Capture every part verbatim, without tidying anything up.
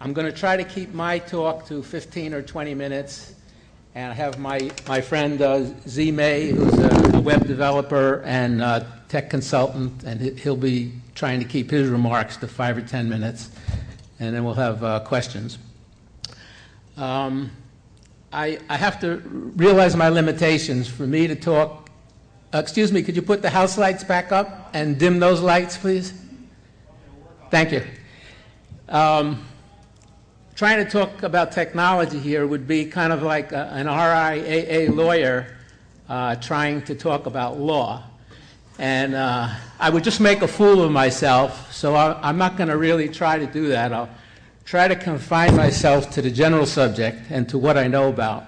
I'm going to try to keep my talk to fifteen or twenty minutes, and I have my, my friend uh, Z May, who's a, a web developer and uh, tech consultant, and he'll be trying to keep his remarks to five or ten minutes, and then we'll have uh, questions. Um, I, I have to realize my limitations. For me to talk, uh, excuse me, could you put the house lights back up and dim those lights, please? Thank you. Um, trying to talk about technology here would be kind of like a, an R I A A lawyer uh, trying to talk about law. And uh, I would just make a fool of myself, so I, I'm not going to really try to do that. I'll try to confine myself to the general subject and to what I know about.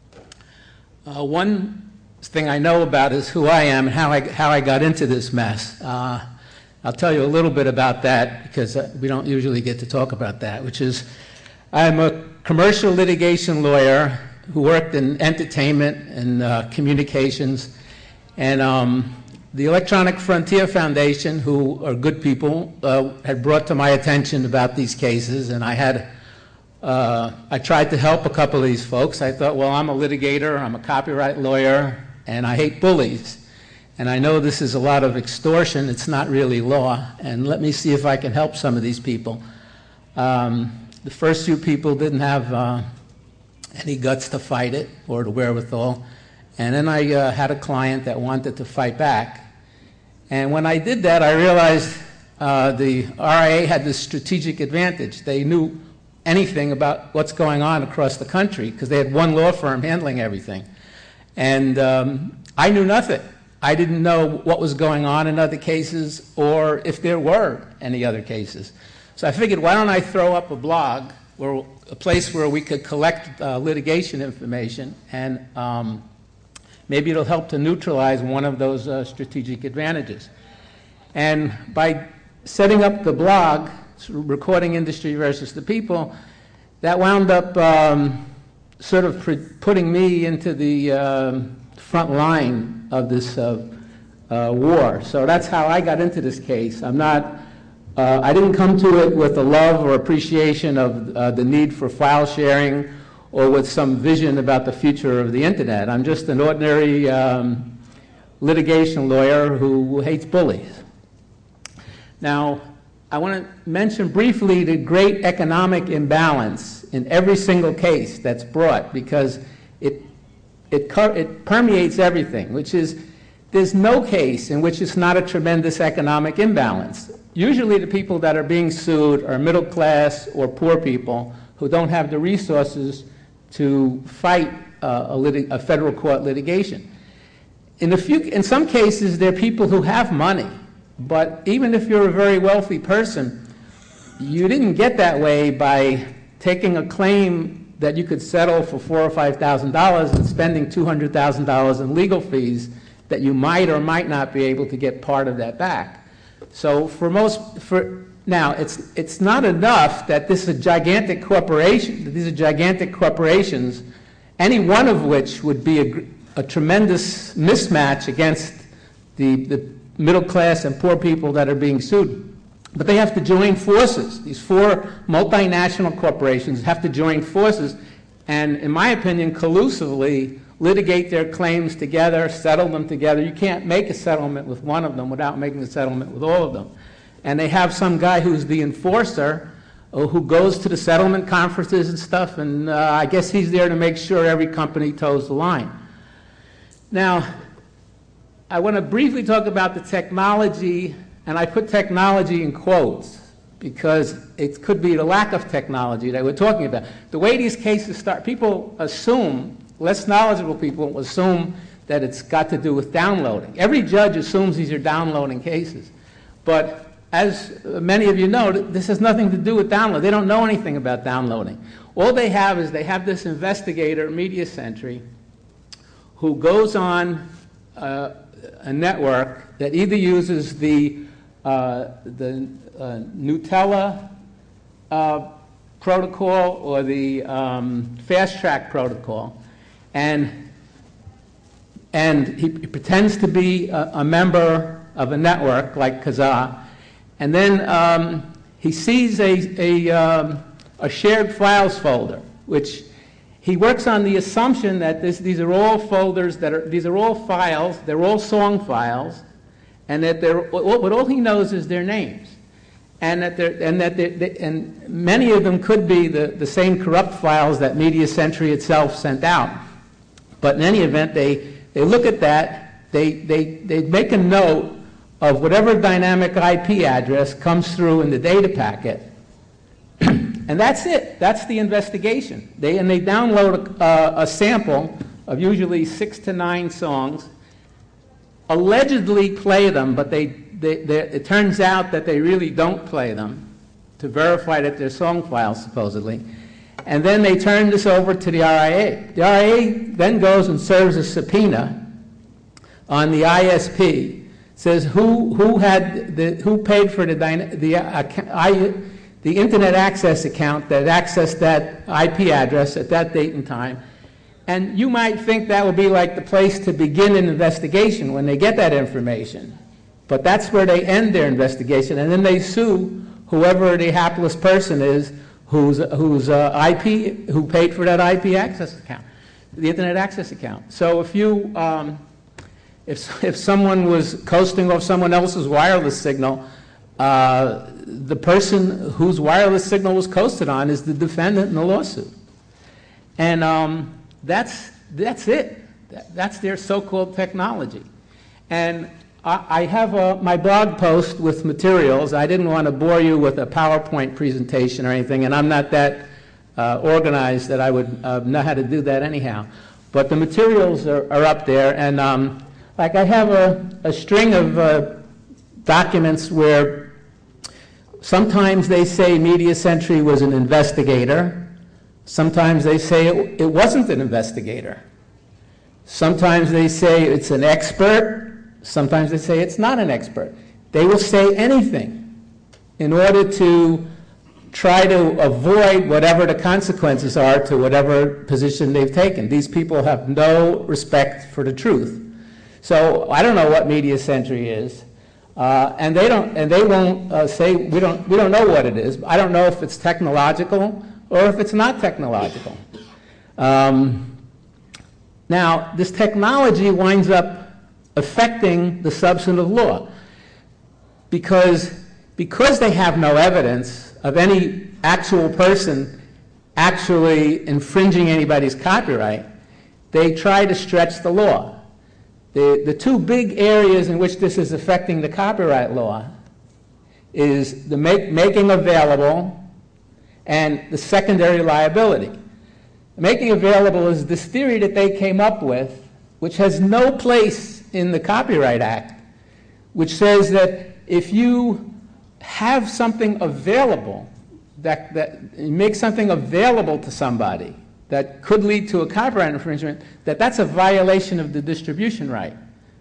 Uh, one thing I know about is who I am and how I, how I got into this mess. Uh, I'll tell you a little bit about that because uh, we don't usually get to talk about that, which is I'm a commercial litigation lawyer who worked in entertainment and uh, communications. And um, the Electronic Frontier Foundation, who are good people, uh, had brought to my attention about these cases. And I had, uh, I tried to help a couple of these folks. I thought, well, I'm a litigator, I'm a copyright lawyer, and I hate bullies. And I know this is a lot of extortion. It's not really law. And let me see if I can help some of these people. Um, The first few people didn't have uh, any guts to fight it or the wherewithal. And then I uh, had a client that wanted to fight back. And when I did that, I realized uh, the R I A had this strategic advantage. They knew anything about what's going on across the country because they had one law firm handling everything. And um, I knew nothing. I didn't know what was going on in other cases or if there were any other cases. So I figured, why don't I throw up a blog, or a place where we could collect uh, litigation information, and um, maybe it'll help to neutralize one of those uh, strategic advantages. And by setting up the blog, Recording Industry versus the People, that wound up um, sort of putting me into the uh, front line of this uh, uh, war. So that's how I got into this case. I'm not... Uh, I didn't come to it with a love or appreciation of uh, the need for file sharing or with some vision about the future of the Internet. I'm just an ordinary um, litigation lawyer who hates bullies. Now, I want to mention briefly the great economic imbalance in every single case that's brought, because it, it, it permeates everything, which is there's no case in which it's not a tremendous economic imbalance. Usually the people that are being sued are middle class or poor people who don't have the resources to fight uh, a, lit a federal court litigation. In, a few, in some cases, there are people who have money, but even if you're a very wealthy person, you didn't get that way by taking a claim that you could settle for four or five thousand dollars and spending two hundred thousand dollars in legal fees that you might or might not be able to get part of that back. So for most, for now, it's it's not enough that this is a gigantic corporation. That these are gigantic corporations, any one of which would be a, a tremendous mismatch against the the middle class and poor people that are being sued. But they have to join forces. These four multinational corporations have to join forces, and in my opinion, collusively litigate their claims together, settle them together. You can't make a settlement with one of them without making a settlement with all of them. And they have some guy who's the enforcer uh, who goes to the settlement conferences and stuff, and uh, I guess he's there to make sure every company toes the line. Now, I want to briefly talk about the technology, and I put technology in quotes because it could be the lack of technology that we're talking about. The way these cases start, people assume, less knowledgeable people assume that it's got to do with downloading. Every judge assumes these are downloading cases. But as many of you know, this has nothing to do with download. They don't know anything about downloading. All they have is they have this investigator, Media Sentry, who goes on uh, a network that either uses the, uh, the uh, Gnutella uh, protocol or the um, Fast Track protocol. And, and he, he pretends to be a, a member of a network like Kazaa, and then um, he sees a, a, um, a shared files folder, which he works on the assumption that this, these are all folders that are, these are all files, they're all song files, and that they're, but all he knows is their names. And that, they're, and, that they're, they, and many of them could be the, the same corrupt files that Media Century itself sent out. But in any event, they, they look at that, they, they, they make a note of whatever dynamic I P address comes through in the data packet, and that's it. That's the investigation. They, and they download a, a sample of usually six to nine songs, allegedly play them, but they, they, they, it turns out that they really don't play them to verify that they're song files, supposedly. And then they turn this over to the R I A. The R I A then goes and serves a subpoena on the I S P, says who, who, had the, who paid for the, the, uh, I, the internet access account that accessed that I P address at that date and time. And you might think that would be like the place to begin an investigation when they get that information. But that's where they end their investigation, and then they sue whoever the hapless person is whose, whose uh, I P, who paid for that I P access account, the internet access account. So if you, um, if, if someone was coasting off someone else's wireless signal, uh, the person whose wireless signal was coasted on is the defendant in the lawsuit. And um, that's, that's it. That, that's their so-called technology. And I, I have a, my blog post with materials. I didn't want to bore you with a PowerPoint presentation or anything, and I'm not that uh, organized that I would uh, know how to do that anyhow. But the materials are, are up there, and um, like I have a, a string of uh, documents where sometimes they say Media Century was an investigator. Sometimes they say it, it wasn't an investigator. Sometimes they say it's an expert. Sometimes they say it's not an expert. They will say anything in order to try to avoid whatever the consequences are to whatever position they've taken. These people have no respect for the truth. So I don't know what Media Century is. Uh, and they don't, and they won't uh, say we don't. We don't know what it is. I don't know if it's technological or if it's not technological. Um, now, this technology winds up affecting the substantive law because because they have no evidence of any actual person actually infringing anybody's copyright. They try to stretch the law. The, the two big areas in which this is affecting the copyright law is the make, making available and the secondary liability. Making available is this theory that they came up with, which has no place in the Copyright Act, which says that if you have something available, that, that make something available to somebody, that could lead to a copyright infringement, that that's a violation of the distribution right.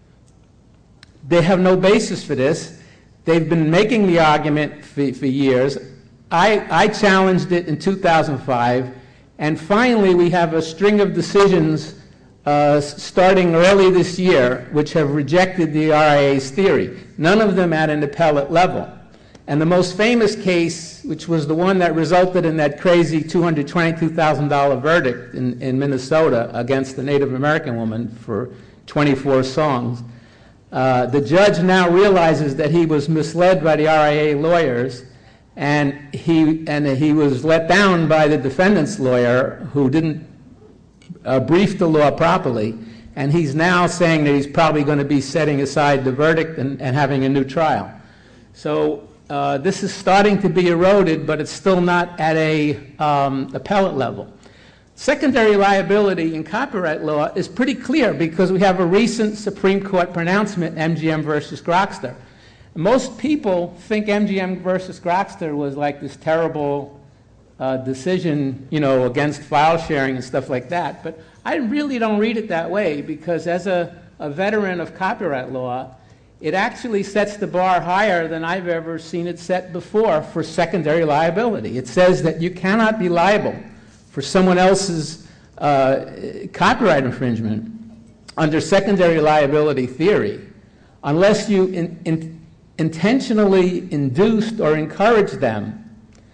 They have no basis for this. They've been making the argument for, for years. I, I challenged it in two thousand five, and finally we have a string of decisions uh, starting early this year which have rejected the R I A's theory, none of them at an appellate level. And the most famous case, which was the one that resulted in that crazy two hundred twenty-two thousand dollars verdict in, in Minnesota against the Native American woman for twenty-four songs, uh, the judge now realizes that he was misled by the R I A lawyers, and he, and he was let down by the defendant's lawyer who didn't uh, brief the law properly, and he's now saying that he's probably going to be setting aside the verdict and, and having a new trial. So Uh, this is starting to be eroded, but it's still not at a um, appellate level. Secondary liability in copyright law is pretty clear because we have a recent Supreme Court pronouncement, M G M versus Grokster. Most people think M G M versus Grokster was like this terrible uh, decision, you know, against file sharing and stuff like that. But I really don't read it that way because as a, a veteran of copyright law, it actually sets the bar higher than I've ever seen it set before for secondary liability. It says that you cannot be liable for someone else's uh, copyright infringement under secondary liability theory unless you in, in, intentionally induced or encouraged them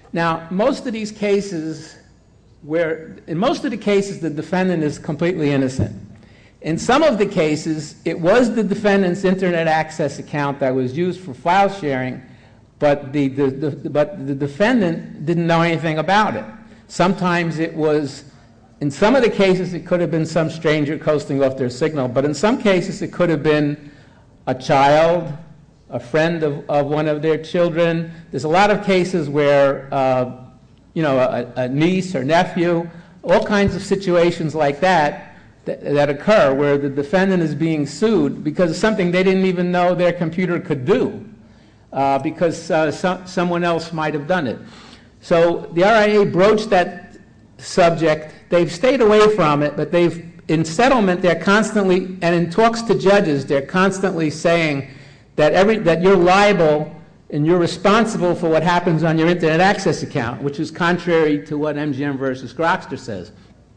Now, most of these cases, where in most of the cases, the defendant is completely innocent. In some of the cases, it was the defendant's internet access account that was used for file sharing, but the, the, the, but the defendant didn't know anything about it. Sometimes it was, in some of the cases, it could have been some stranger coasting off their signal, but in some cases, it could have been a child, a friend of, of one of their children. There's a lot of cases where, uh, you know, a, a niece or nephew, all kinds of situations like that, that that occur where the defendant is being sued because of something they didn't even know their computer could do, uh, because uh, so, someone else might have done it. So the R I A broached that subject. They've stayed away from it, but they've, in settlement, they're constantly, and in talks to judges, they're constantly saying that every that you're liable and you're responsible for what happens on your internet access account, which is contrary to what M G M versus Grokster says.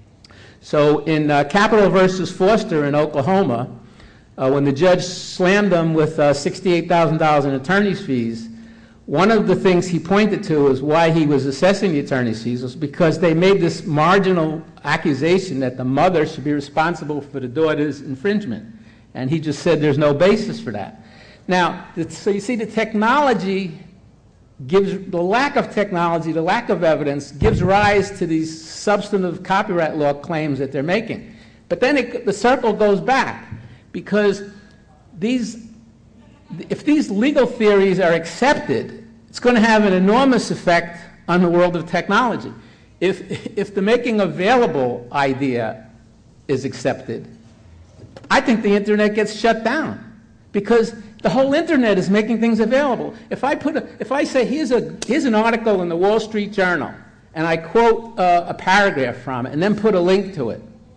So in uh, Capital versus Foster in Oklahoma, uh, when the judge slammed them with uh, sixty-eight thousand dollars in attorney's fees, one of the things he pointed to is why he was assessing the attorney's fees was because they made this marginal accusation that the mother should be responsible for the daughter's infringement. And he just said there's no basis for that. Now, so you see the technology gives, the lack of technology, the lack of evidence gives rise to these substantive copyright law claims that they're making. But then it, the circle goes back because these, if these legal theories are accepted, it's going to have an enormous effect on the world of technology. If, if the making available idea is accepted, I think the internet gets shut down because the whole internet is making things available. If I put a, if I say here's a here's an article in the Wall Street Journal, and I quote uh, a paragraph from it, and then put a link to it,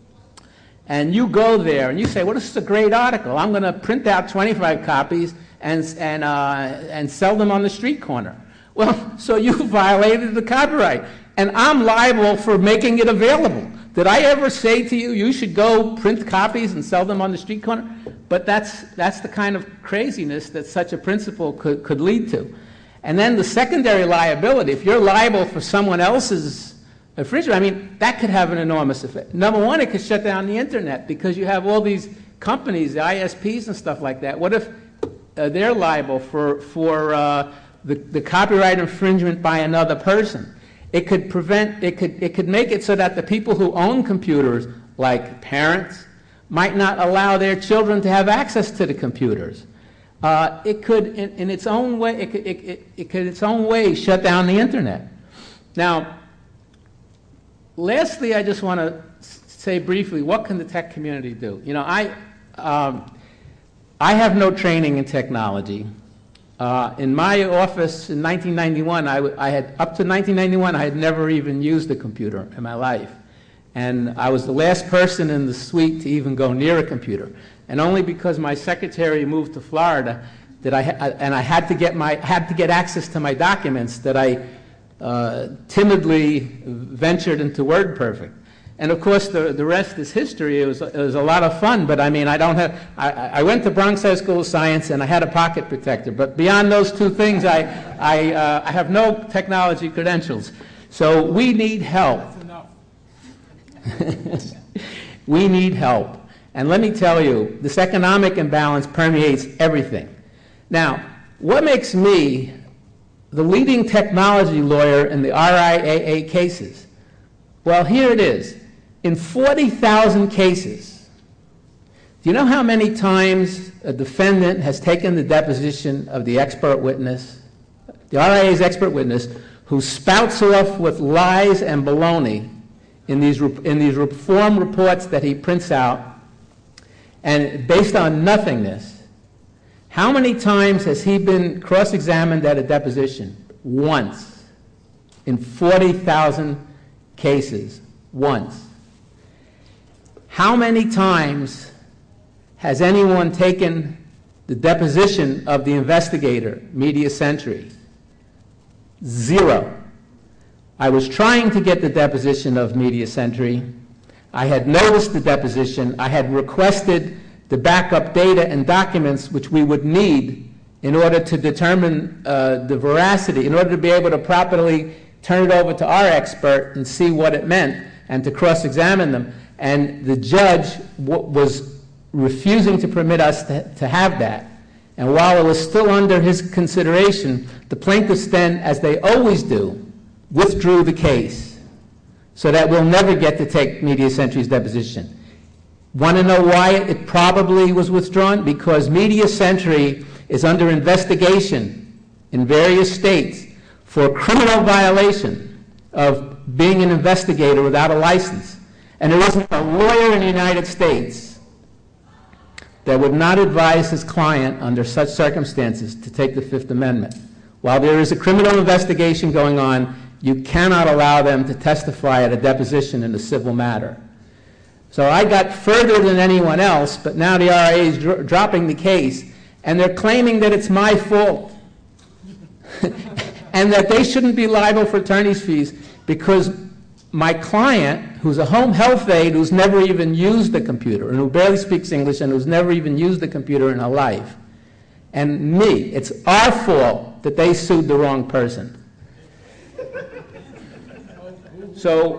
and you go there and you say, "Well, this is a great article. I'm going to print out twenty-five copies and and uh, and sell them on the street corner." Well, so you violated the copyright, and I'm liable for making it available. Did I ever say to you, you should go print copies and sell them on the street corner? But that's, that's the kind of craziness that such a principle could, could lead to. And then the secondary liability, if you're liable for someone else's infringement, I mean, that could have an enormous effect. Number one, it could shut down the internet because you have all these companies, the I S Ps and stuff like that. What if uh, they're liable for, for uh, the, the copyright infringement by another person? It could prevent, it could, it could make it so that the people who own computers, like parents, might not allow their children to have access to the computers. Uh, it could, in, in its own way, it could, it, it, it could, in its own way, shut down the internet. Now, lastly, I just want to say briefly, what can the tech community do? You know, I, um, I have no training in technology. Uh, in my office in nineteen ninety-one, I, I had, up to nineteen ninety-one, I had never even used a computer in my life. And I was the last person in the suite to even go near a computer. And only because my secretary moved to Florida did I, ha and I had to get my, had to get access to my documents that I uh, timidly ventured into WordPerfect. And of course, the, the rest is history. It was, it was a lot of fun, but I mean, I don't have, I, I went to Bronx High School of Science and I had a pocket protector. But beyond those two things, I, I, uh, I have no technology credentials. So we need help. We need help. And let me tell you, this economic imbalance permeates everything. Now, what makes me the leading technology lawyer in the R I A A cases? Well, here it is. In forty thousand cases, do you know how many times a defendant has taken the deposition of the expert witness, the R I A A's expert witness, who spouts off with lies and baloney in these, in these reform reports that he prints out, and based on nothingness? How many times has he been cross-examined at a deposition? Once. In forty thousand cases. Once. How many times has anyone taken the deposition of the investigator, Media Century? Zero. I was trying to get the deposition of Media Century. I had noticed the deposition. I had requested the backup data and documents which we would need in order to determine uh, the veracity, in order to be able to properly turn it over to our expert and see what it meant and to cross-examine them. And the judge w- was refusing to permit us to, to have that. And while it was still under his consideration, the plaintiffs then, as they always do, withdrew the case so that we'll never get to take Media Century's deposition. Want to know why it probably was withdrawn? Because Media Century is under investigation in various states for criminal violation of being an investigator without a license. And there isn't a lawyer in the United States that would not advise his client under such circumstances to take the Fifth Amendment. While there is a criminal investigation going on, you cannot allow them to testify at a deposition in a civil matter. So I got further than anyone else, but now the R I A is dro- dropping the case, and they're claiming that it's my fault and that they shouldn't be liable for attorney's fees because my client, who's a home health aide who's never even used a computer and who barely speaks English and who's never even used a computer in her life, and me, it's our fault that they sued the wrong person. So,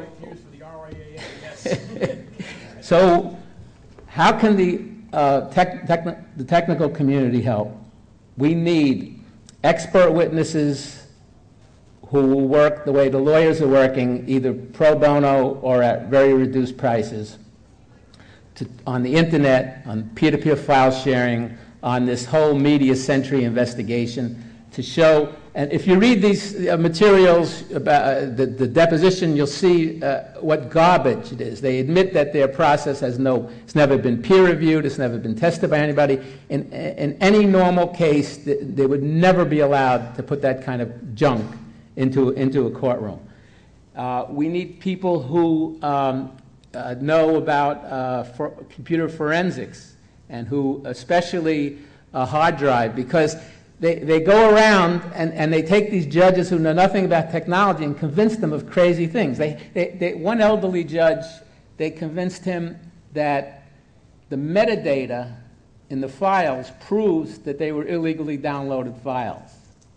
so how can the, uh, tech, techni- the technical community help? We need expert witnesses who will work the way the lawyers are working, either pro bono or at very reduced prices, to, on the internet, on peer-to-peer file sharing, on this whole Media Century investigation, to show. And if you read these uh, materials about uh, the, the deposition, you'll see uh, what garbage it is. They admit that their process has no, it's never been peer-reviewed, it's never been tested by anybody. In, in any normal case, th- they would never be allowed to put that kind of junk into, into a courtroom. Uh, we need people who um, uh, know about uh, for computer forensics and who, especially a hard drive, because They, they go around and, and they take these judges who know nothing about technology and convince them of crazy things. They, they, they, one elderly judge, they convinced him that the metadata in the files proves that they were illegally downloaded files.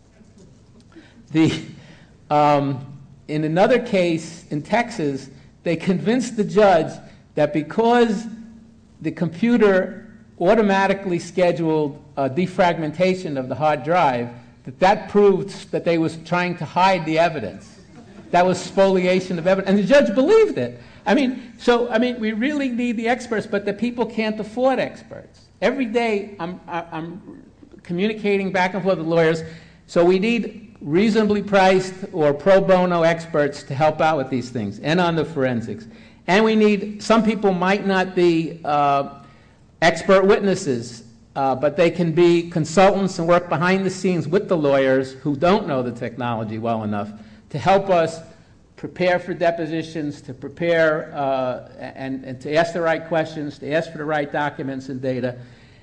The, um, in another case in Texas, they convinced the judge that because the computer automatically scheduled uh, defragmentation of the hard drive, that that proved that they was trying to hide the evidence. That was spoliation of evidence. And the judge believed it. I mean, so, I mean, we really need the experts, but the people can't afford experts. Every day I'm, I'm communicating back and forth with lawyers, so we need reasonably priced or pro bono experts to help out with these things and on the forensics. And we need, some people might not be uh, expert witnesses, uh, but they can be consultants and work behind the scenes with the lawyers who don't know the technology well enough to help us prepare for depositions, to prepare uh, and, and to ask the right questions, to ask for the right documents and data.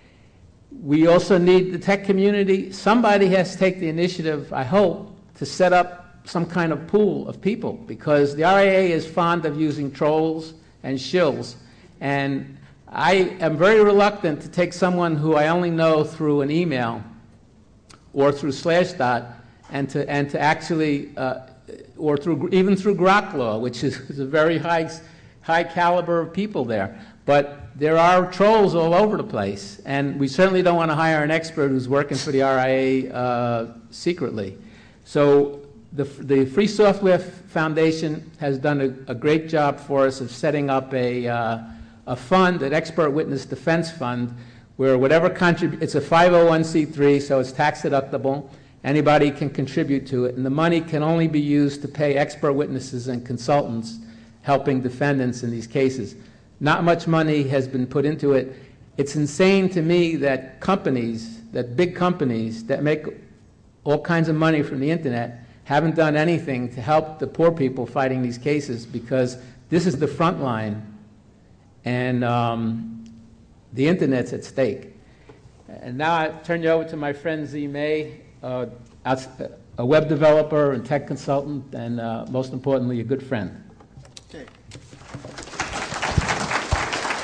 We also need the tech community. Somebody has to take the initiative, I hope, to set up some kind of pool of people, because the R I A is fond of using trolls and shills. And I am very reluctant to take someone who I only know through an email or through Slashdot and to and to actually, uh, or through even through Grok which is, is a very high high caliber of people there. But there are trolls all over the place, and we certainly don't want to hire an expert who's working for the R I A uh, secretly. So the the Free Software Foundation has done a, a great job for us of setting up a uh, a fund, an expert witness defense fund, where whatever contribute, it's a five oh one c three, so it's tax deductible. Anybody can contribute to it, and the money can only be used to pay expert witnesses and consultants helping defendants in these cases. Not much money has been put into it. It's insane to me that companies, that big companies that make all kinds of money from the internet haven't done anything to help the poor people fighting these cases, because this is the front line. And um, the internet's at stake. And now I turn you over to my friend Z May, uh, a web developer and tech consultant, and uh, most importantly, a good friend. Okay.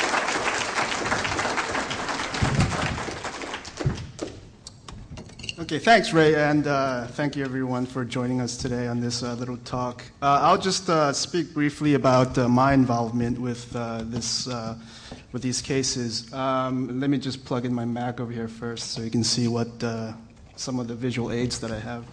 Okay. Okay, thanks, Ray, and uh, thank you, everyone, for joining us today on this uh, little talk. Uh, I'll just uh, speak briefly about uh, my involvement with uh, this, uh, with these cases. Um, let me just plug in my Mac over here first, so you can see what uh, some of the visual aids that I have.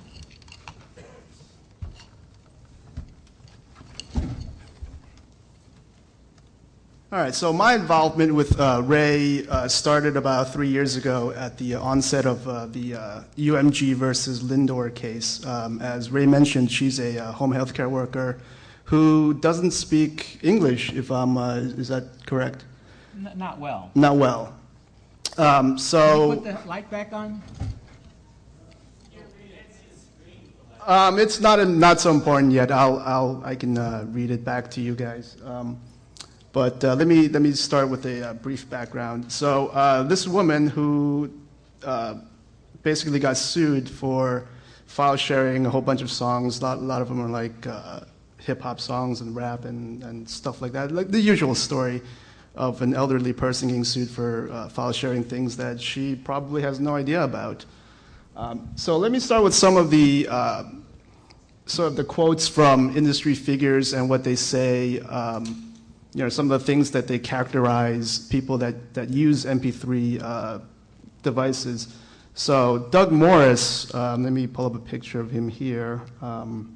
All right, so my involvement with uh, Ray uh, started about three years ago at the onset of uh, the uh, U M G versus Lindor case. Um, as Ray mentioned, she's a uh, home health care worker who doesn't speak English, if I'm, uh, is that correct? N- not well. Not well. Um, so. Can you put the light back on? Um, it's not, a, not so important yet. I'll, I'll, I can uh, read it back to you guys. Um, But uh, let me let me start with a uh, brief background. So uh, this woman who uh, basically got sued for file sharing a whole bunch of songs. A lot, a lot of them are like uh, hip hop songs and rap and, and stuff like that. Like the usual story of an elderly person getting sued for uh, file sharing things that she probably has no idea about. Um, so let me start with some of the uh, sort of the quotes from industry figures and what they say. Um, You know, some of the things that they characterize people that, that use M P three uh, devices. So Doug Morris, um, let me pull up a picture of him here. Um,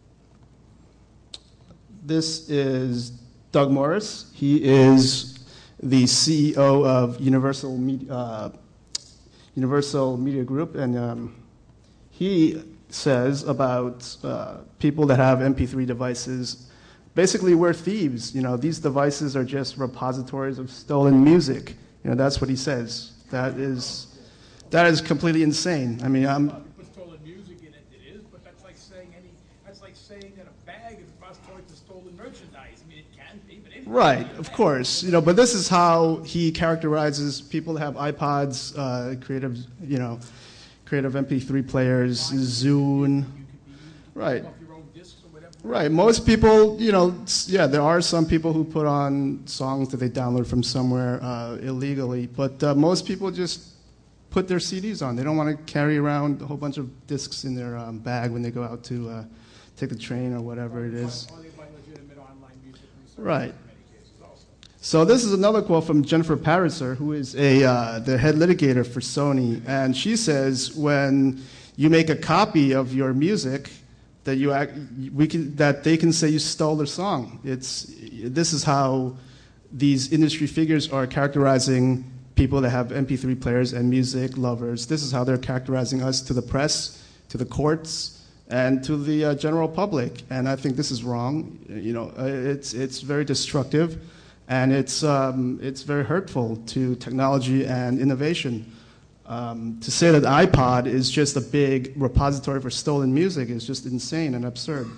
this is Doug Morris. He is the C E O of Universal Media, uh, Universal Media Group, and um, he says about uh, people that have M P three devices, basically, we're thieves. You know, these devices are just repositories of stolen music. You know, that's what he says. That is, that is completely insane. I mean, I'm. Put stolen music in it, it is, but that's like saying any. That's like saying that a bag is a repository to stolen merchandise. I mean, it can be, but it. Right, of course. You know, but this is how he characterizes people that have iPods, uh, creative, you know, creative M P three players, Zune. Right. Right. Most people, you know, yeah, there are some people who put on songs that they download from somewhere uh, illegally, but uh, most people just put their C Ds on. They don't want to carry around a whole bunch of discs in their um, bag when they go out to uh, take the train or whatever it is. Right. So this is another quote from Jennifer Paritzer, who is a uh, the head litigator for Sony, and she says when you make a copy of your music, that you act, we can, that they can say you stole their song. It's, this is how these industry figures are characterizing people that have M P three players and music lovers. This is how they're characterizing us to the press, to the courts, and to the uh, general public. And I think this is wrong. You know, it's it's very destructive, and it's um, it's very hurtful to technology and innovation. Um, to say that iPod is just a big repository for stolen music is just insane and absurd.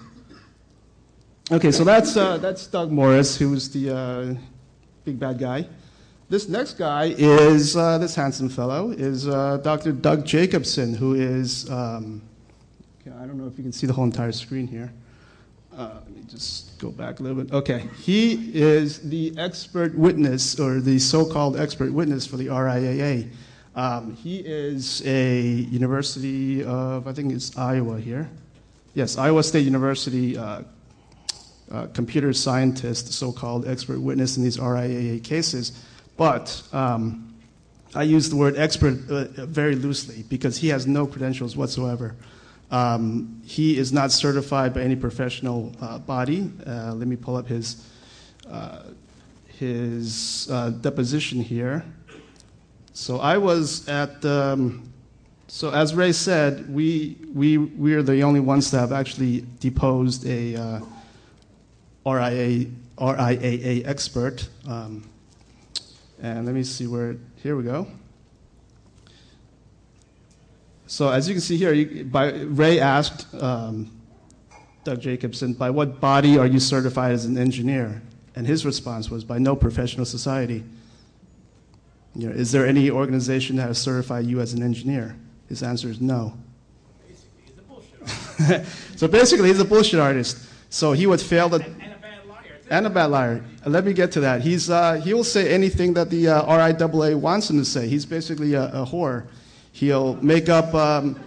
Okay, so that's uh, that's Doug Morris, who's the uh, big bad guy. This next guy is uh, this handsome fellow is uh, Doctor Doug Jacobson, who is um, okay, I don't know if you can see the whole entire screen here. Uh, let me just go back a little bit. Okay, he is the expert witness, or the so-called expert witness for the R I A A. Um, he is a University of, I think it's Iowa here. Yes, Iowa State University uh, uh, computer scientist, so-called expert witness in these R I A A cases. But um, I use the word expert uh, very loosely because he has no credentials whatsoever. Um, he is not certified by any professional uh, body. Uh, let me pull up his, uh, his uh, deposition here. So I was at, um, so as Ray said, we, we, we are the only ones that have actually deposed a uh, R I A, R I A A expert. Um, and let me see where, here we go. So as you can see here, you, by, Ray asked um, Doug Jacobson, by what body are you certified as an engineer? And his response was, by no professional society. You know, is there any organization that has certified you as an engineer? His answer is no. Basically, he's a bullshit artist. So basically, he's a bullshit artist. So he would fail to... And, and a bad liar, too. And a bad liar. Uh, let me get to that. He's, uh, he will say anything that the uh, R I A A wants him to say. He's basically a, a whore. He'll make up... Um,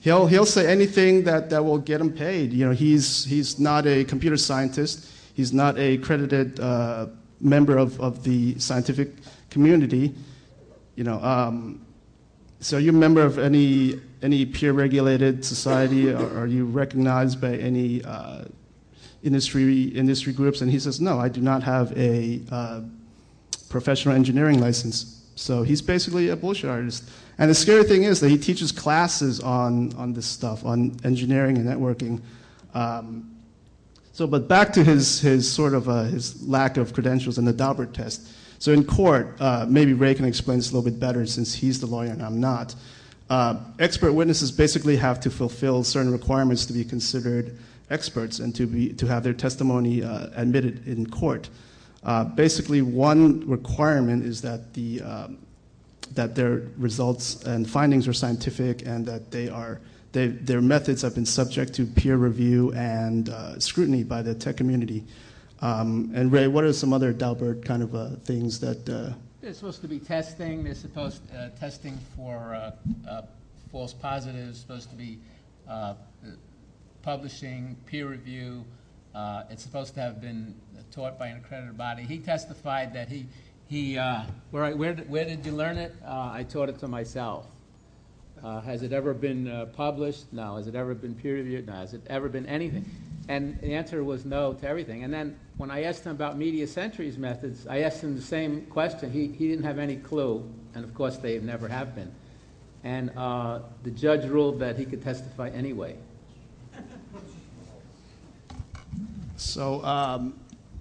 he'll he'll say anything that, that will get him paid. You know, he's he's not a computer scientist. He's not a credited uh, member of, of the scientific community. You know, um, so are you a member of any any peer-regulated society? Or are you recognized by any uh, industry industry groups? And he says, no, I do not have a uh, professional engineering license. So he's basically a bullshit artist. And the scary thing is that he teaches classes on, on this stuff, on engineering and networking. Um, so, but back to his, his sort of uh, his lack of credentials and the Daubert test. So in court, uh, maybe Ray can explain this a little bit better since he's the lawyer and I'm not. Uh, expert witnesses basically have to fulfill certain requirements to be considered experts and to, be, to have their testimony uh, admitted in court. Uh, basically, one requirement is that the um, that their results and findings are scientific and that they are they, their methods have been subject to peer review and uh, scrutiny by the tech community. Um, and Ray, what are some other Daubert kind of uh, things that? Uh, They're supposed to be testing. They're supposed uh, testing for uh, uh, false positives. Supposed to be uh, publishing, peer review. Uh, it's supposed to have been taught by an accredited body. He testified that he, he uh, where, where, did, where did you learn it? Uh, I taught it to myself. Uh, has it ever been uh, published? No. Has it ever been peer reviewed? No. Has it ever been anything? And the answer was no to everything. And then when I asked him about Media Century's methods, I asked him the same question. He, he didn't have any clue, and of course they never have been. And uh, the judge ruled that he could testify anyway. So um,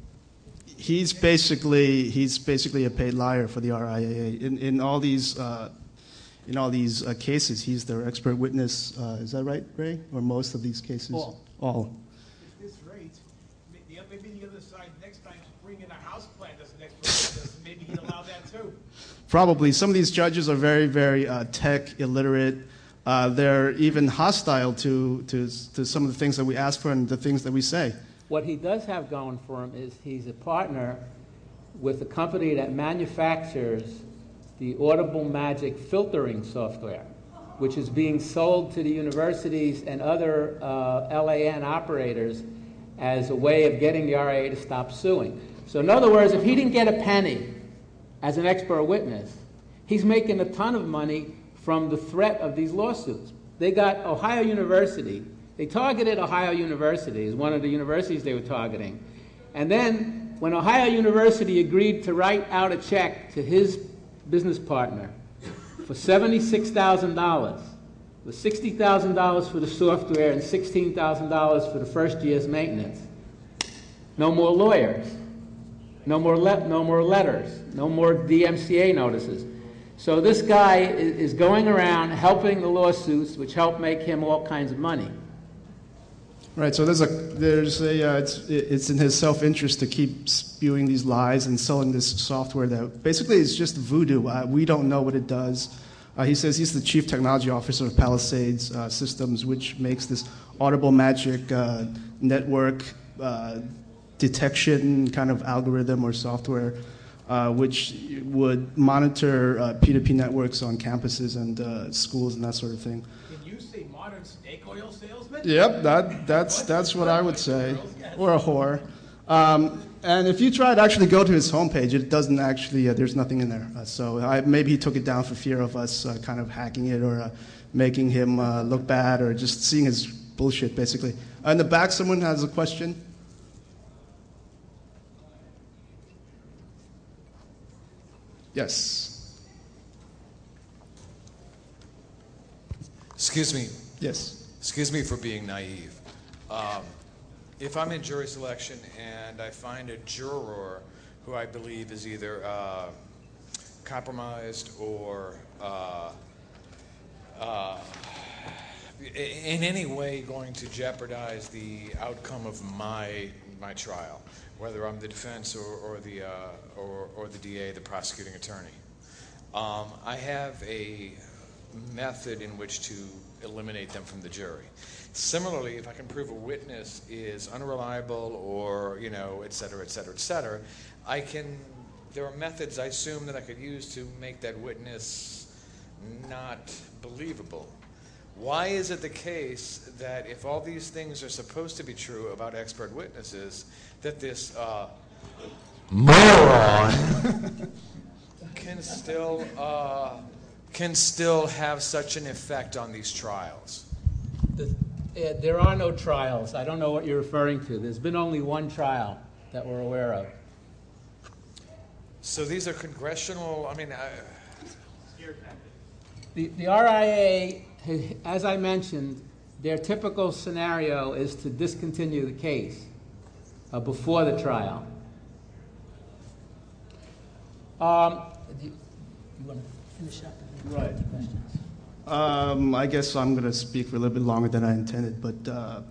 he's basically he's basically a paid liar for the R I A A. In in all these uh, in all these uh, cases, he's their expert witness. Uh, is that right, Ray? Or most of these cases? All. All. At this rate, maybe the other side next time should bring in a house plant as an expert witness. Maybe he'd allow that too. Probably. Some of these judges are very very uh, tech illiterate. Uh, they're even hostile to, to to some of the things that we ask for and the things that we say. What he does have going for him is he's a partner with a company that manufactures the Audible Magic filtering software, which is being sold to the universities and other uh, L A N operators as a way of getting the R I A A to stop suing. So in other words, if he didn't get a penny as an expert witness, he's making a ton of money from the threat of these lawsuits. They got Ohio University. They targeted Ohio University as one of the universities they were targeting. And then when Ohio University agreed to write out a check to his business partner for seventy-six thousand dollars, with sixty thousand dollars for the software and sixteen thousand dollars for the first year's maintenance, no more lawyers, no more, le- no more letters, no more D M C A notices. So this guy is, is going around helping the lawsuits, which help make him all kinds of money. Right, so there's a there's a uh, it's it's in his self-interest to keep spewing these lies and selling this software that basically is just voodoo. Uh, we don't know what it does. Uh, he says he's the chief technology officer of Palisades uh, Systems, which makes this Audible Magic uh, network uh, detection kind of algorithm or software, uh, which would monitor uh, P two P networks on campuses and uh, schools and that sort of thing. Can you say modern snake oil salesman? Yep, that, that's, that's what I would say. Or a whore. Um, and if you try to actually go to his homepage, it doesn't actually, uh, there's nothing in there. Uh, so I, maybe he took it down for fear of us uh, kind of hacking it or uh, making him uh, look bad or just seeing his bullshit, basically. Uh, in the back, someone has a question. Yes. Excuse me. Yes. Excuse me for being naive. Um, if I'm in jury selection and I find a juror who I believe is either uh, compromised or uh, uh, in any way going to jeopardize the outcome of my my trial, whether I'm the defense or, or the uh, or, or the D A, the prosecuting attorney, um, I have a method in which to eliminate them from the jury. Similarly, if I can prove a witness is unreliable or, you know, et cetera, et cetera, et cetera, I can, there are methods I assume that I could use to make that witness not believable. Why is it the case that if all these things are supposed to be true about expert witnesses, that this uh, moron can still uh, can still have such an effect on these trials? The, uh, there are no trials. I don't know what you're referring to. There's been only one trial that we're aware of. So these are congressional, I mean... I, The, the R I A, as I mentioned, their typical scenario is to discontinue the case uh, before the trial. Um, do you, you want to finish up? Right. Um, I guess I'm going to speak for a little bit longer than I intended, but uh,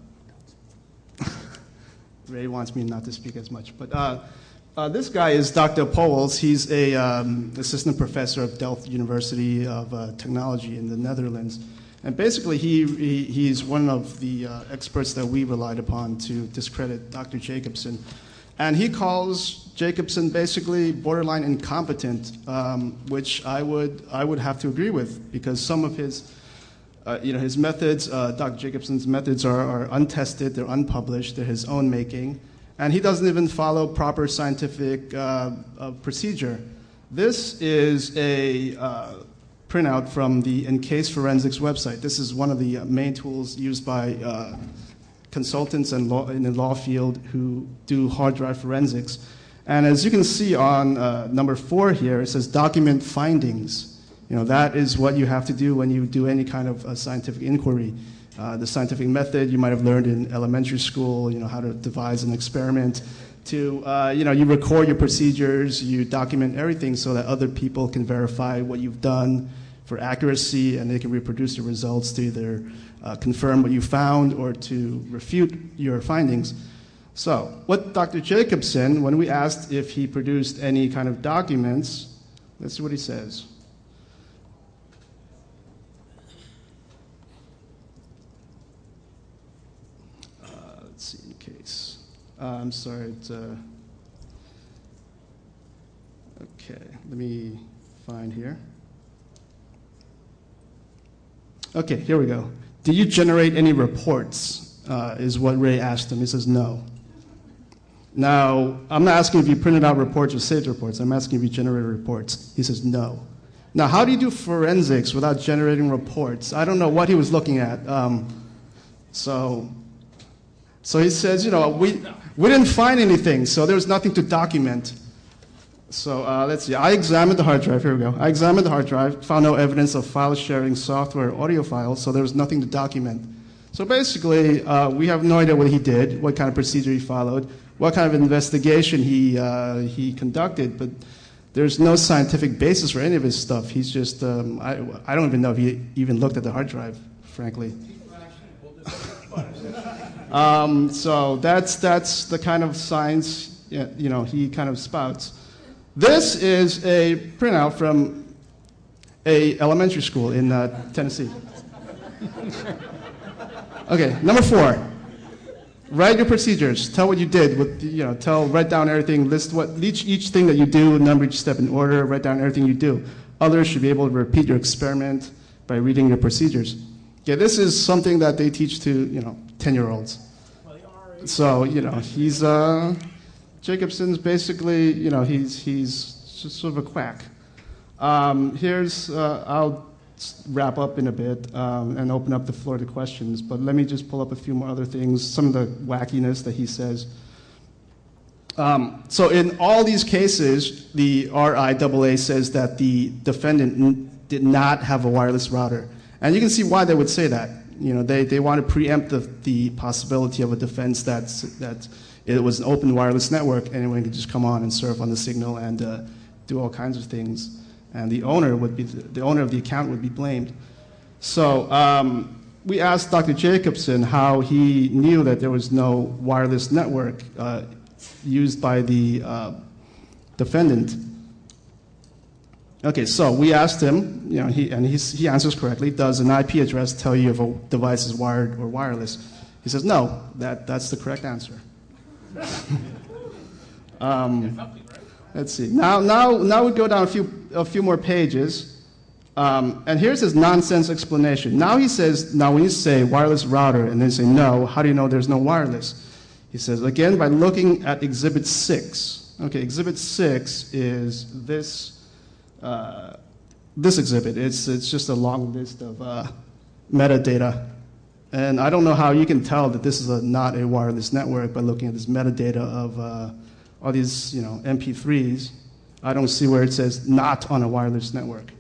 Ray wants me not to speak as much. But uh, uh, this guy is Doctor Pauwels. He's a um, assistant professor of Delft University of uh, Technology in the Netherlands. And basically, he, he he's one of the uh, experts that we relied upon to discredit Doctor Jacobson. And he calls Jacobson basically borderline incompetent, um, which I would I would have to agree with, because some of his uh, you know his methods, uh, Doctor Jacobson's methods are, are untested, they're unpublished, they're his own making, and he doesn't even follow proper scientific uh, uh, procedure. This is a uh, printout from the Encase Forensics website. This is one of the main tools used by uh, consultants and law, in the law field who do hard drive forensics. And as you can see on uh, number four here, it says document findings. You know, that is what you have to do when you do any kind of uh, scientific inquiry. Uh, the scientific method you might have learned in elementary school, you know, how to devise an experiment, to, uh, you know, you record your procedures, you document everything so that other people can verify what you've done for accuracy, and they can reproduce the results to either uh, confirm what you found or to refute your findings. So, what Doctor Jacobson, when we asked if he produced any kind of documents, let's see what he says. Uh, let's see, in case. Uh, I'm sorry, it's, uh, okay, let me find here. Okay, here we go. Did you generate any reports, uh, is what Ray asked him. He says no. Now, I'm not asking if you printed out reports or saved reports. I'm asking if you generated reports. He says no. Now, how do you do forensics without generating reports? I don't know what he was looking at. Um, so, so he says, you know, we, we didn't find anything, so there was nothing to document. So uh, let's see. I examined the hard drive. Here we go. I examined the hard drive, found no evidence of file sharing software or audio files, so there was nothing to document. So basically, uh, we have no idea what he did, what kind of procedure he followed, what kind of investigation he uh, he conducted, but there's no scientific basis for any of his stuff. He's just, um, I, I don't even know if he even looked at the hard drive, frankly. Um, so that's that's the kind of science, you know, he kind of spouts. This is a printout from a elementary school in uh, Tennessee. Okay, number four. Write your procedures. Tell what you did. With, you know, tell, write down everything. List what each each thing that you do. Number each step in order. Write down everything you do. Others should be able to repeat your experiment by reading your procedures. Okay, this is something that they teach to you know ten-year-olds. So you know he's uh, Jacobson's basically you know he's he's just sort of a quack. Um, here's uh, I'll wrap up in a bit um, and open up the floor to questions, but let me just pull up a few more other things, some of the wackiness that he says. Um, so in all these cases, the R I A A says that the defendant n- did not have a wireless router. And you can see why they would say that. You know, they, they want to preempt the, the possibility of a defense that's, that it was an open wireless network, anyone could just come on and surf on the signal and uh, do all kinds of things. And the owner would be the owner of the account would be blamed. So um, we asked Doctor Jacobson how he knew that there was no wireless network uh, used by the uh, defendant. Okay, so we asked him, you know, he, and he's, he answers correctly. Does an I P address tell you if a device is wired or wireless? He says no. That that's the correct answer. um, Let's see. Now, now, now we go down a few, a few more pages, Um, and here's his nonsense explanation. Now he says, now when you say wireless router and then say no, how do you know there's no wireless? He says, again, by looking at Exhibit six. Okay, Exhibit six is this, uh, this exhibit. It's, it's just a long list of uh, metadata. And I don't know how you can tell that this is a, not a wireless network by looking at this metadata of uh, all these, you know, M P threes. I don't see where it says not on a wireless network.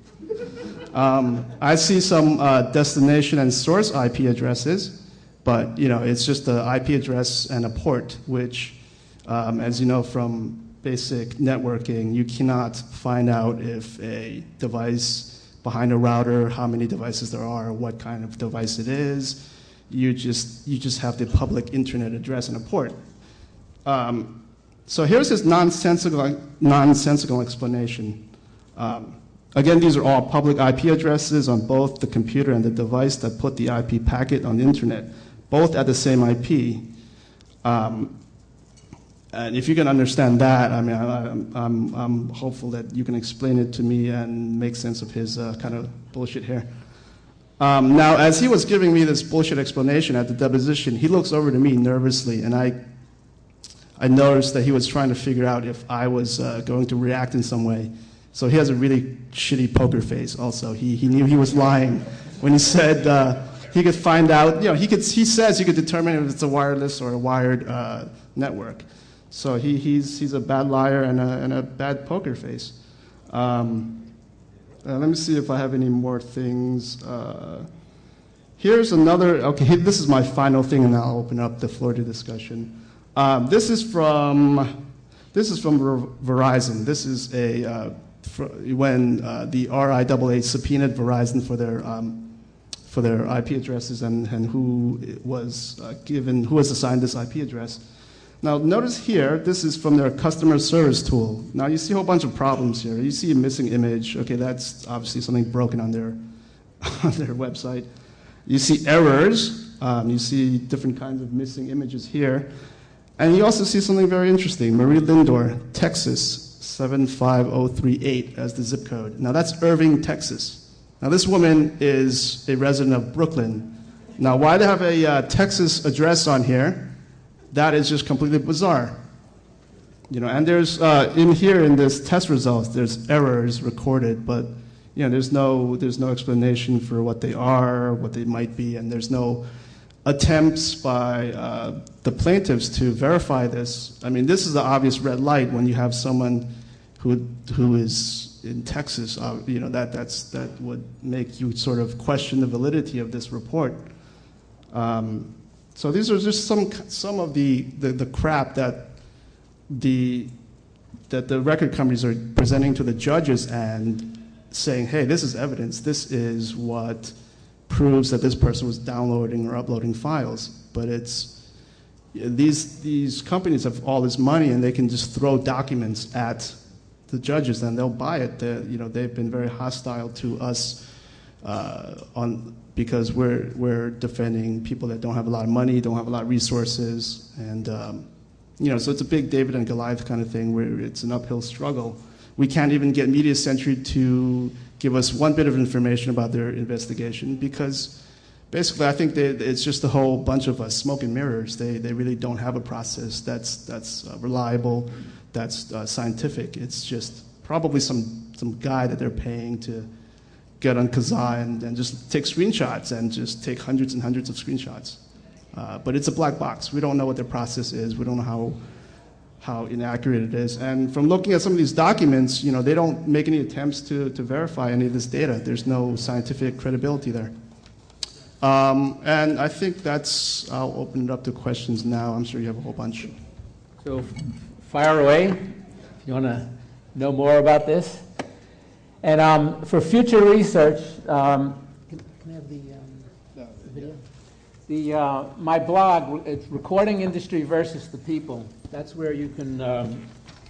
Um, I see some uh, destination and source I P addresses, but you know it's just an I P address and a port, which, um, as you know from basic networking, you cannot find out if a device behind a router, how many devices there are, what kind of device it is. You just you just have the public internet address and a port. Um, so here's his nonsensical nonsensical explanation. Um, Again, these are all public I P addresses on both the computer and the device that put the I P packet on the internet, both at the same I P. Um, and if you can understand that, I mean, I, I'm, I'm hopeful that you can explain it to me and make sense of his uh, kind of bullshit here. Um, now, as he was giving me this bullshit explanation at the deposition, he looks over to me nervously, and I, I noticed that he was trying to figure out if I was uh, going to react in some way. So he has a really shitty poker face also. He, he knew he was lying when he said uh, he could find out, you know, he, could, he says he could determine if it's a wireless or a wired uh, network. So he, he's, he's a bad liar and a, and a bad poker face. Um, uh, let me see if I have any more things. Uh, here's another, okay, this is my final thing and I'll open up the floor to discussion. Um, this is from, this is from Verizon. This is a, uh, when uh, the R I A A subpoenaed Verizon for their um, for their I P addresses and, and who was uh, given, who was assigned this I P address. Now notice here, this is from their customer service tool. Now you see a whole bunch of problems here. You see a missing image. Okay, that's obviously something broken on their on their website. You see errors. Um, you see different kinds of missing images here. And you also see something very interesting. Marie Lindor, Texas, seven five zero three eight as the zip code. Now that's Irving, Texas. Now this woman is a resident of Brooklyn. Now why they have a uh, Texas address on here, that is just completely bizarre. You know, and there's, uh, in here in this test results, there's errors recorded, but you know, there's no, there's no explanation for what they are, what they might be, and there's no attempts by uh, the plaintiffs to verify this. I mean, this is the obvious red light when you have someone who who is in Texas. Uh, you know, that that's that would make you sort of question the validity of this report. Um, so these are just some some of the, the, the crap that the that the record companies are presenting to the judges and saying, hey, this is evidence. This is what proves that this person was downloading or uploading files. But it's these these companies have all this money and they can just throw documents at the judges and they'll buy it. They're, you know, they've been very hostile to us uh, on because we're we're defending people that don't have a lot of money, don't have a lot of resources, and um, you know, so it's a big David and Goliath kind of thing where it's an uphill struggle. We can't even get Media Century to give us one bit of information about their investigation because basically I think they, it's just a whole bunch of uh, smoke and mirrors. They, they really don't have a process that's, that's uh, reliable, that's uh, scientific. It's just probably some, some guy that they're paying to get on Kazaa and, and just take screenshots and just take hundreds and hundreds of screenshots. Uh, but it's a black box. We don't know what their process is. We don't know how how inaccurate it is. And from looking at some of these documents, you know, they don't make any attempts to, to verify any of this data. There's no scientific credibility there. Um, and I think that's, I'll open it up to questions now. I'm sure you have a whole bunch. So fire away if you want to know more about this. And um, for future research, um, can, can I have the, um, the video? The, uh, my blog, it's Recording Industry versus the People. That's where you can um,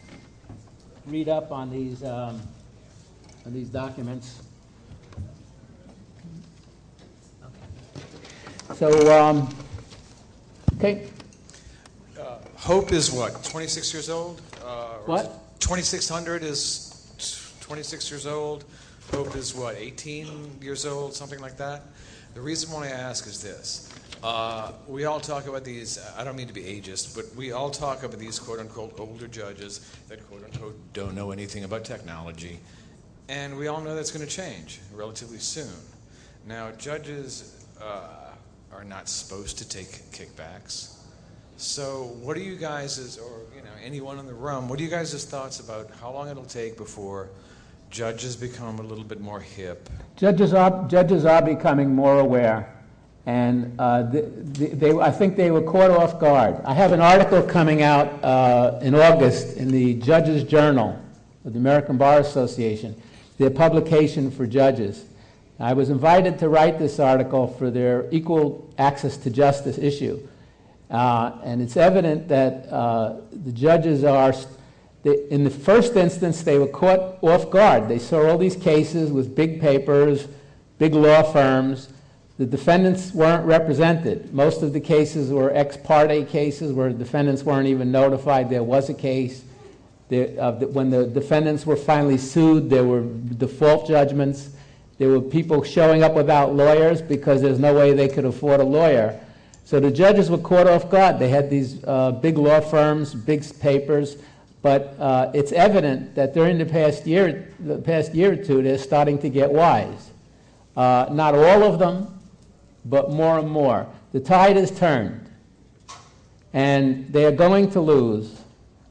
read up on these um, on these documents. Okay. So, um, okay. Uh, Hope is what? twenty-six years old. Uh, or What? twenty-six hundred is twenty-six years old. Pope is what, eighteen years old, something like that? The reason why I ask is this. Uh, we all talk about these, I don't mean to be ageist, but we all talk about these quote-unquote older judges that quote-unquote don't know anything about technology. And we all know that's going to change relatively soon. Now, judges uh, are not supposed to take kickbacks. So what are you guys', or you know, anyone in the room, what are you guys' thoughts about how long it'll take before judges become a little bit more hip? Judges are, judges are becoming more aware. And uh, the, the, they, I think they were caught off guard. I have an article coming out uh, in August in the Judges Journal of the American Bar Association, their publication for judges. I was invited to write this article for their equal access to justice issue. Uh, and it's evident that uh, the judges are, they, in the first instance, they were caught off guard. They saw all these cases with big papers, big law firms. The defendants weren't represented. Most of the cases were ex parte cases where defendants weren't even notified there was a case. There, uh, when the defendants were finally sued, there were default judgments. There were people showing up without lawyers because there's no way they could afford a lawyer. So the judges were caught off guard. They had these uh, big law firms, big papers, but uh, it's evident that during the past year, the past year or two, they're starting to get wise. Uh, not all of them, but more and more. The tide has turned, and they are going to lose.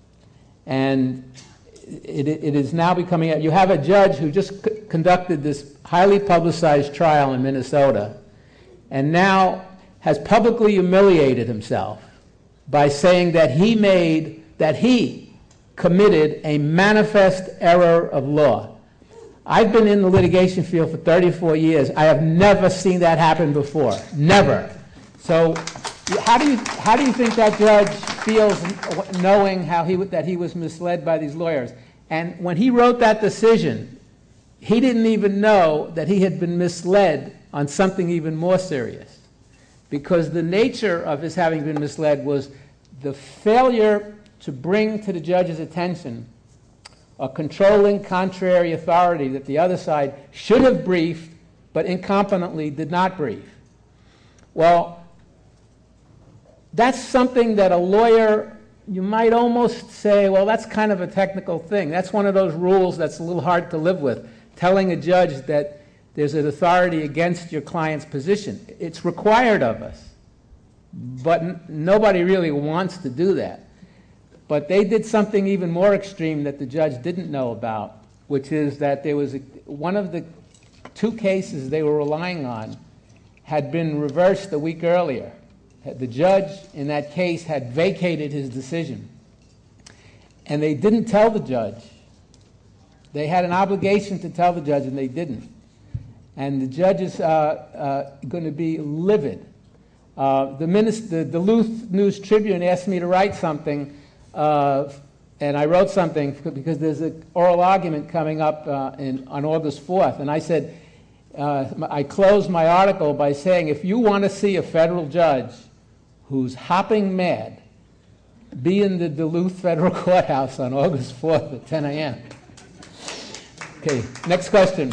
And it, it is now becoming, you have a judge who just c- conducted this highly publicized trial in Minnesota, and now has publicly humiliated himself by saying that he made, that he committed a manifest error of law. I've been in the litigation field for thirty-four years. I have never seen that happen before. Never. So how do you, how do you think that judge feels knowing how he, that he was misled by these lawyers? And when he wrote that decision, he didn't even know that he had been misled on something even more serious. Because the nature of his having been misled was the failure to bring to the judge's attention a controlling contrary authority that the other side should have briefed, but incompetently did not brief. Well, that's something that a lawyer, you might almost say, well, that's kind of a technical thing. That's one of those rules that's a little hard to live with, telling a judge that there's an authority against your client's position. It's required of us, but n- nobody really wants to do that. But they did something even more extreme that the judge didn't know about, which is that there was a, one of the two cases they were relying on had been reversed a week earlier. The judge in that case had vacated his decision. And they didn't tell the judge. They had an obligation to tell the judge, and they didn't. And the judge is uh, uh, going to be livid. Uh, the, minister, the Duluth News Tribune asked me to write something. Uh, and I wrote something because there's an oral argument coming up uh, in, on August fourth. And I said, uh, I closed my article by saying, if you want to see a federal judge who's hopping mad, be in the Duluth Federal Courthouse on August fourth at ten a.m. Okay, next question.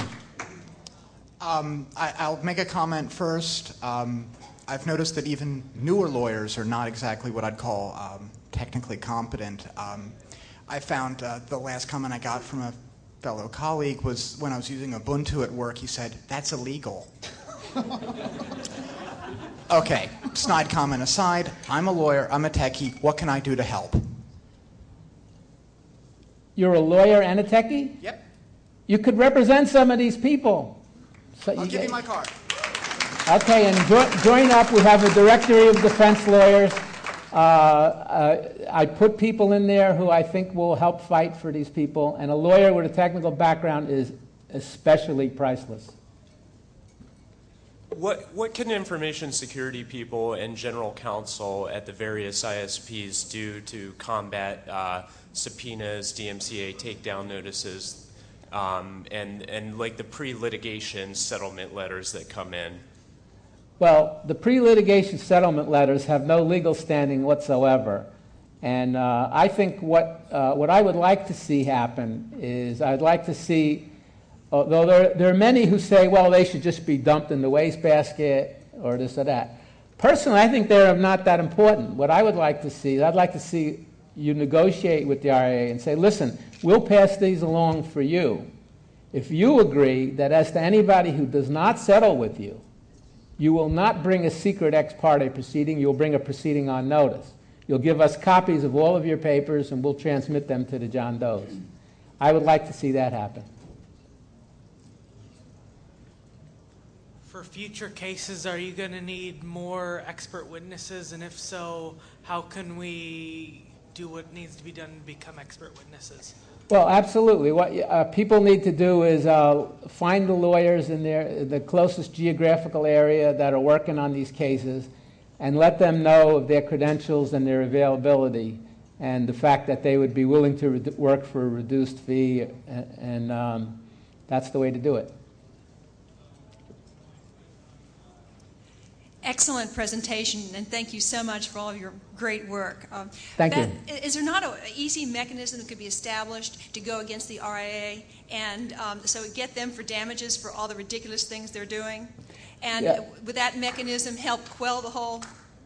Um, I, I'll make a comment first. Um, I've noticed that even newer lawyers are not exactly what I'd call um, technically competent. Um, I found uh, the last comment I got from a fellow colleague was when I was using Ubuntu at work, he said, "That's illegal." Okay, snide comment aside, I'm a lawyer, I'm a techie, what can I do to help? You're a lawyer and a techie? Yep. You could represent some of these people. So I'll you give get, you my card. Okay, and jo- join up. We have a directory of defense lawyers. Uh, uh, I put people in there who I think will help fight for these people, and a lawyer with a technical background is especially priceless. What what can information security people and general counsel at the various I S Ps do to combat uh, subpoenas, D M C A takedown notices, um, and and like the pre-litigation settlement letters that come in? Well, the pre-litigation settlement letters have no legal standing whatsoever, and uh, I think what uh, what I would like to see happen is I'd like to see a although there, there are many who say, well, they should just be dumped in the wastebasket or this or that. Personally, I think they're not that important. What I would like to see, I'd like to see you negotiate with the R I A and say, listen, we'll pass these along for you. If you agree that as to anybody who does not settle with you, you will not bring a secret ex parte proceeding, you'll bring a proceeding on notice. You'll give us copies of all of your papers and we'll transmit them to the John Does. I would like to see that happen. For future cases, are you going to need more expert witnesses? And if so, how can we do what needs to be done to become expert witnesses? Well, absolutely. What uh, people need to do is uh, find the lawyers in their, the closest geographical area that are working on these cases and let them know of their credentials and their availability and the fact that they would be willing to re- work for a reduced fee, and, and um, that's the way to do it. Excellent presentation, and thank you so much for all of your great work. Um, thank Beth, you. Is there not an easy mechanism that could be established to go against the R I A and um, so get them for damages for all the ridiculous things they're doing? And yeah. would that mechanism help quell the whole?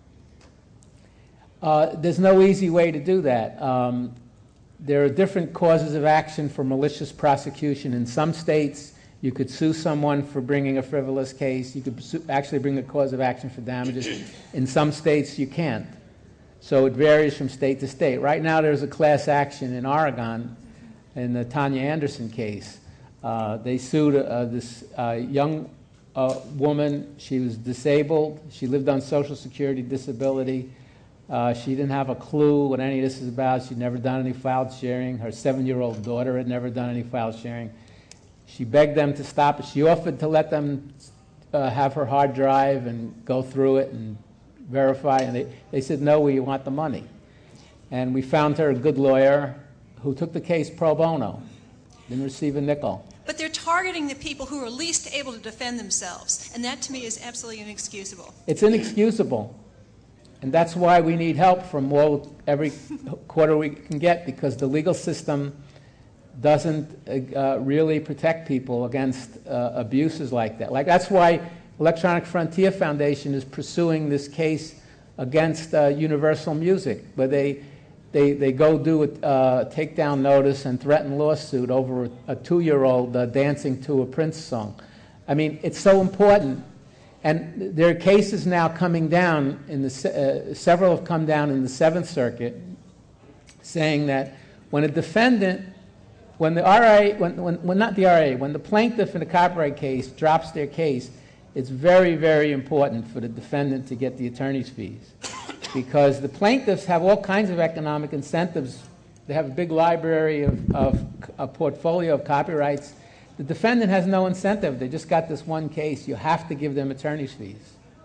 Uh, there's no easy way to do that. Um, there are different causes of action for malicious prosecution. In some states, you could sue someone for bringing a frivolous case. You could su- actually bring a cause of action for damages. In some states, you can't. So it varies from state to state. Right now, there's a class action in Oregon in the Tanya Anderson case. Uh, they sued uh, this uh, young uh, woman. She was disabled. She lived on Social Security disability. Uh, she didn't have a clue what any of this is about. She'd never done any file sharing. Her seven-year-old daughter had never done any file sharing. She begged them to stop it. She offered to let them uh, have her hard drive and go through it and verify, and they, they said, no, we want the money. And we found her a good lawyer who took the case pro bono, didn't receive a nickel. But they're targeting the people who are least able to defend themselves, and that to me is absolutely inexcusable. It's inexcusable, and that's why we need help from all, every quarter we can get, because the legal system doesn't uh, really protect people against uh, abuses like that. Like that's why Electronic Frontier Foundation is pursuing this case against uh, Universal Music, where they they they go do a uh, takedown notice and threaten lawsuit over a, a two-year-old uh, dancing to a Prince song. I mean, it's so important. And there are cases now coming down in the uh, several have come down in the Seventh Circuit, saying that when a defendant When the R I A, when, when, when not the R I A, when the plaintiff in a copyright case drops their case, it's very, very important for the defendant to get the attorney's fees, because the plaintiffs have all kinds of economic incentives. They have a big library of, of a portfolio of copyrights. The defendant has no incentive. They just got this one case. You have to give them attorney's fees.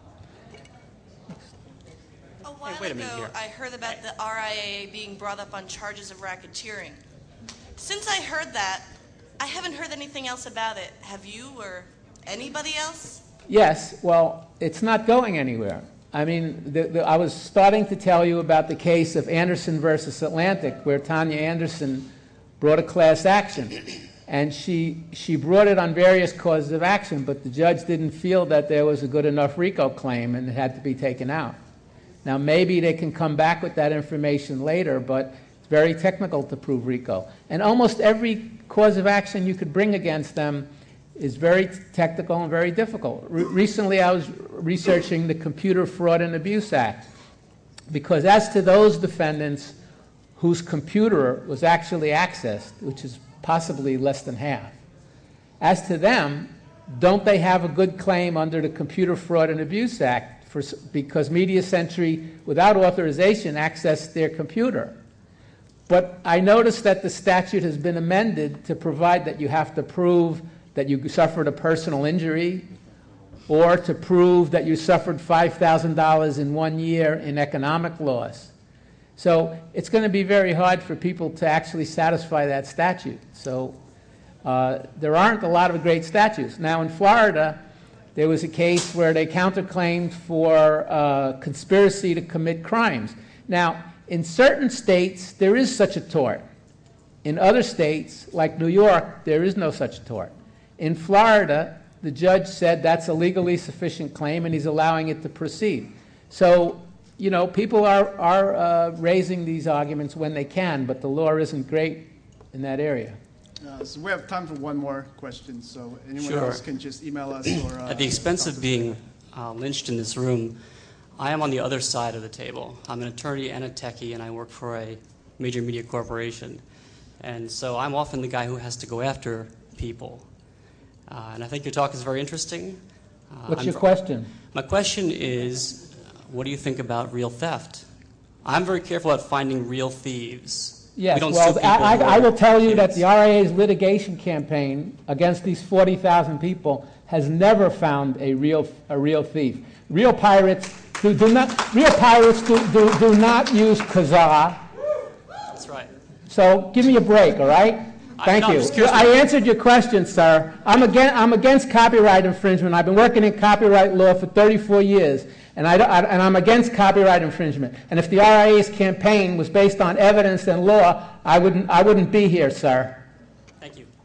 A while Hey, wait a minute ago, here. I heard about the R I A being brought up on charges of racketeering. Since I heard that, I haven't heard anything else about it. Have you or anybody else? Yes, well, it's not going anywhere. I mean, the, the, I was starting to tell you about the case of Anderson versus Atlantic, where Tanya Anderson brought a class action. And she, she brought it on various causes of action, but the judge didn't feel that there was a good enough RICO claim and it had to be taken out. Now, maybe they can come back with that information later, but it's very technical to prove RICO. And almost every cause of action you could bring against them is very technical and very difficult. Re- recently, I was researching the Computer Fraud and Abuse Act, because as to those defendants whose computer was actually accessed, which is possibly less than half, as to them, don't they have a good claim under the Computer Fraud and Abuse Act for, because Media Century, without authorization, accessed their computer? But I noticed that the statute has been amended to provide that you have to prove that you suffered a personal injury, or to prove that you suffered five thousand dollars in one year in economic loss. So it's going to be very hard for people to actually satisfy that statute. So uh, there aren't a lot of great statutes. Now in Florida, there was a case where they counterclaimed for uh, conspiracy to commit crimes. Now, in certain states, there is such a tort. In other states, like New York, there is no such tort. In Florida, the judge said that's a legally sufficient claim, and he's allowing it to proceed. So, you know, people are, are uh, raising these arguments when they can, but the law isn't great in that area. Uh, so we have time for one more question, so anyone Sure. else can just email us or... Uh, At the expense talk of to us being later. uh, lynched in this room, I am on the other side of the table. I'm an attorney and a techie, and I work for a major media corporation. And so I'm often the guy who has to go after people. Uh, and I think your talk is very interesting. Uh, What's I'm your fr- question? My question is, what do you think about real theft? I'm very careful about finding real thieves. Yes, we don't well, sue people I, who I, I are will tell you that kids. the R I A's litigation campaign against these forty thousand people has never found a real a real thief. Real pirates do, do not real pirates do, do, do not use Kazaa. That's right. So give me a break, all right? I- Thank no, I'm you. just curious- I answered your question, sir. I'm against, I'm against copyright infringement. I've been working in copyright law for thirty-four years, and, I, I- and I'm against copyright infringement. And if the R I A's campaign was based on evidence and law, I wouldn't, I wouldn't be here, sir. Thank you.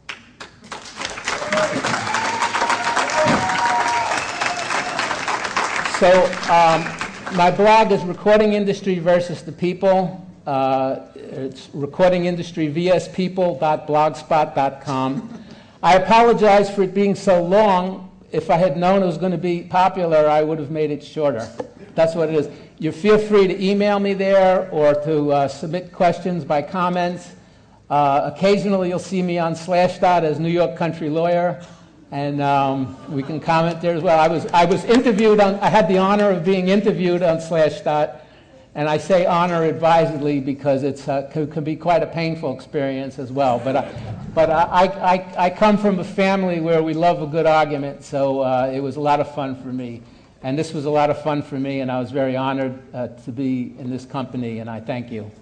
So um, my blog is Recording Industry versus the People. Uh, it's recording industry v s people dot blogspot dot com. I apologize for it being so long. If I had known it was going to be popular, I would have made it shorter. That's what it is. You feel free to email me there or to uh, submit questions by comments. Uh, occasionally you'll see me on Slashdot as New York Country Lawyer, and um, we can comment there as well. I was, I was interviewed on, I had the honor of being interviewed on Slashdot, and I say honor advisedly because it uh, can, can be quite a painful experience as well. But, I, but I, I, I come from a family where we love a good argument, so uh, it was a lot of fun for me. And this was a lot of fun for me, and I was very honored uh, to be in this company, and I thank you.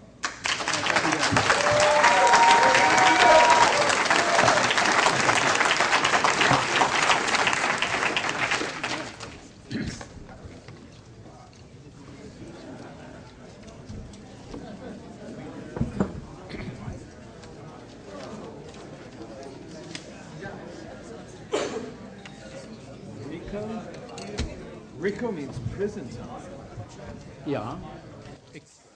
Rico means prison time. Yeah.